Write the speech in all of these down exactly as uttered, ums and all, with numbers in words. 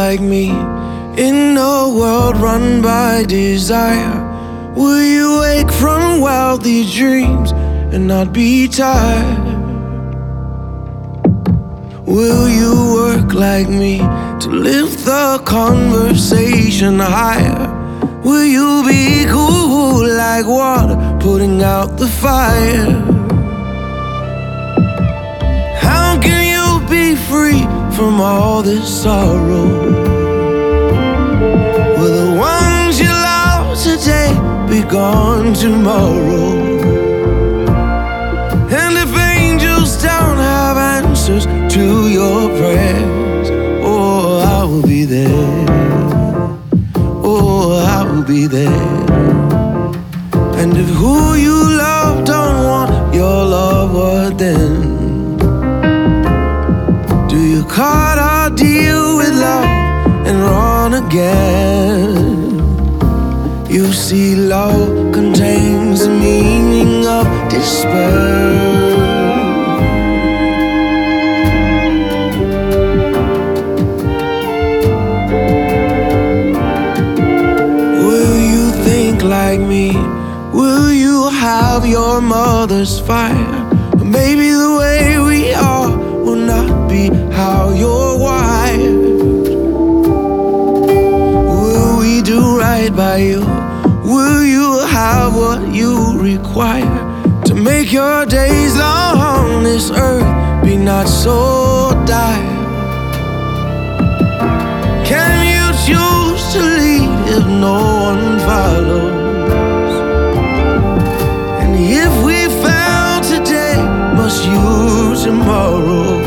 like me in a world run by desire? Will you wake from wealthy dreams and not be tired? Will you work like me to lift the conversation higher? Will you be cool like water, putting out the fire? How can you be free from all this sorrow? Will the ones you love today be gone tomorrow? And if angels don't have answers to your prayers, oh, I will be there. Oh, I will be there. And if who you love don't want your love, what then? Do you cut or deal with love and run again? You see, love contains the meaning of despair. Like me, will you have your mother's fire? Or maybe the way we are will not be how you're wired. Will we do right by you? Will you have what you require to make your days long on this earth be not so dire? Can you choose to lead if no one follows? And if we fail today, must you tomorrow?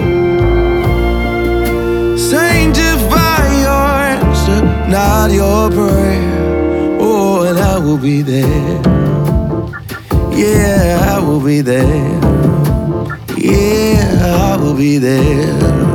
Sanctify your answer, not your prayer. Oh, and I will be there. Yeah, I will be there. Yeah, I will be there.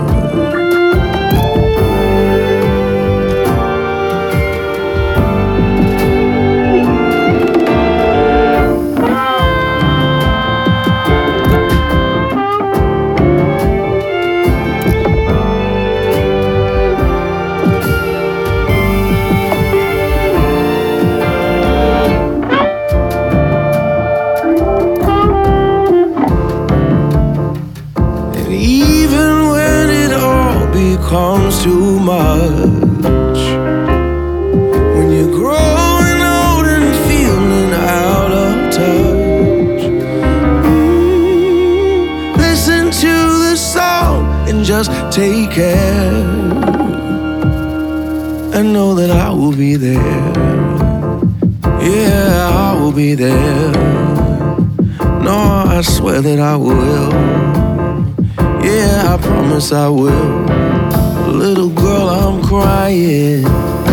Comes too much when you're growing old and feeling out of touch. Mm, listen to the song and just take care. I know that I will be there. Yeah, I will be there. No, I swear that I will. Yeah, I promise I will. Little girl, I'm crying.